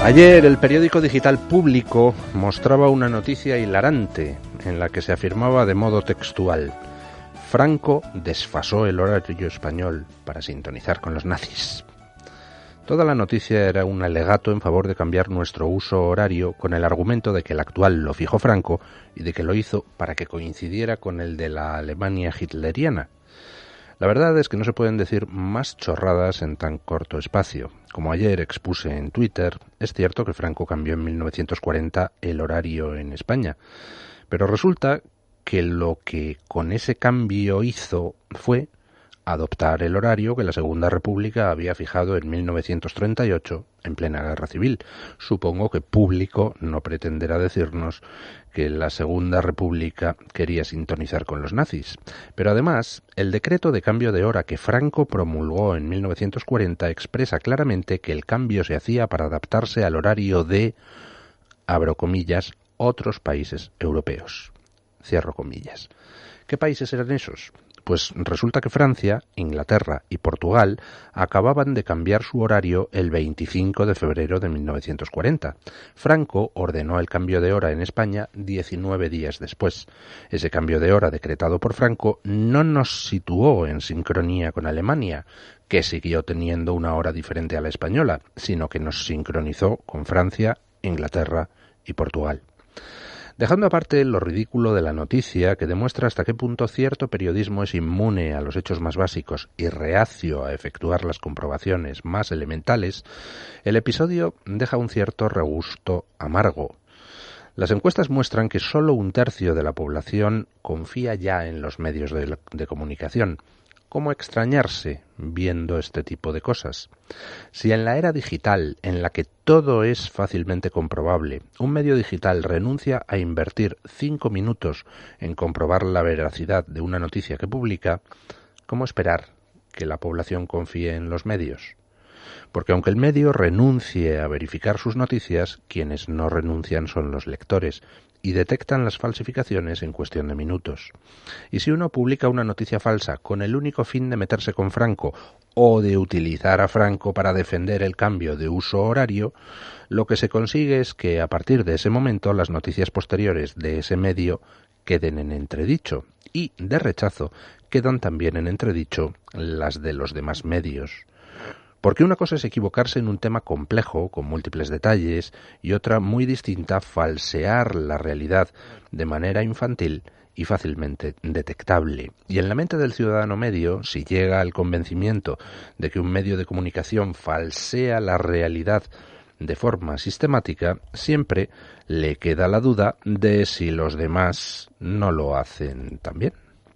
Ayer el periódico digital Público mostraba una noticia hilarante en la que se afirmaba de modo textual: Franco desfasó el horario español para sintonizar con los nazis. Toda la noticia era un alegato en favor de cambiar nuestro uso horario con el argumento de que el actual lo fijó Franco y de que lo hizo para que coincidiera con el de la Alemania hitleriana. La verdad es que no se pueden decir más chorradas en tan corto espacio. Como ayer expuse en Twitter, es cierto que Franco cambió en 1940 el horario en España, pero resulta que lo que con ese cambio hizo fue adoptar el horario que la Segunda República había fijado en 1938, en plena Guerra Civil. Supongo que Público no pretenderá decirnos que la Segunda República quería sintonizar con los nazis. Pero además, el decreto de cambio de hora que Franco promulgó en 1940 expresa claramente que el cambio se hacía para adaptarse al horario de, abro comillas, otros países europeos. Cierro comillas. ¿Qué países eran esos? Pues resulta que Francia, Inglaterra y Portugal acababan de cambiar su horario el 25 de febrero de 1940. Franco ordenó el cambio de hora en España 19 días después. Ese cambio de hora decretado por Franco no nos situó en sincronía con Alemania, que siguió teniendo una hora diferente a la española, sino que nos sincronizó con Francia, Inglaterra y Portugal. Dejando aparte lo ridículo de la noticia, que demuestra hasta qué punto cierto periodismo es inmune a los hechos más básicos y reacio a efectuar las comprobaciones más elementales, el episodio deja un cierto regusto amargo. Las encuestas muestran que solo 1/3 de la población confía ya en los medios de comunicación. ¿Cómo extrañarse viendo este tipo de cosas? Si en la era digital, en la que todo es fácilmente comprobable, un medio digital renuncia a invertir 5 minutos en comprobar la veracidad de una noticia que publica, ¿cómo esperar que la población confíe en los medios? Porque aunque el medio renuncie a verificar sus noticias, quienes no renuncian son los lectores, y detectan las falsificaciones en cuestión de minutos. Y si uno publica una noticia falsa con el único fin de meterse con Franco o de utilizar a Franco para defender el cambio de uso horario, lo que se consigue es que a partir de ese momento las noticias posteriores de ese medio queden en entredicho, y de rechazo quedan también en entredicho las de los demás medios. Porque una cosa es equivocarse en un tema complejo, con múltiples detalles, y otra muy distinta, falsear la realidad de manera infantil y fácilmente detectable. Y en la mente del ciudadano medio, si llega al convencimiento de que un medio de comunicación falsea la realidad de forma sistemática, siempre le queda la duda de si los demás no lo hacen también.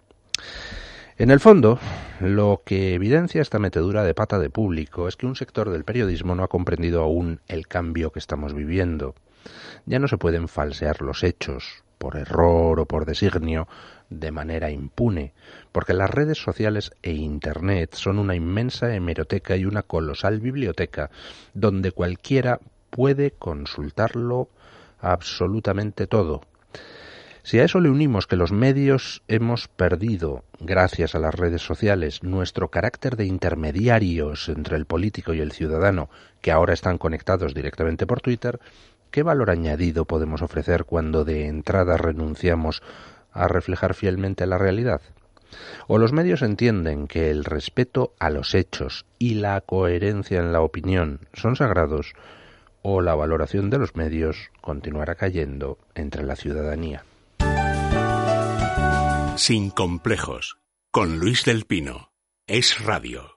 En el fondo, lo que evidencia esta metedura de pata de Público es que un sector del periodismo no ha comprendido aún el cambio que estamos viviendo. Ya no se pueden falsear los hechos, por error o por designio, de manera impune, porque las redes sociales e Internet son una inmensa hemeroteca y una colosal biblioteca donde cualquiera puede consultarlo absolutamente todo. Si a eso le unimos que los medios hemos perdido, gracias a las redes sociales, nuestro carácter de intermediarios entre el político y el ciudadano, que ahora están conectados directamente por Twitter, ¿qué valor añadido podemos ofrecer cuando de entrada renunciamos a reflejar fielmente la realidad? O los medios entienden que el respeto a los hechos y la coherencia en la opinión son sagrados, o la valoración de los medios continuará cayendo entre la ciudadanía. Sin complejos, con Luis del Pino. Es Radio.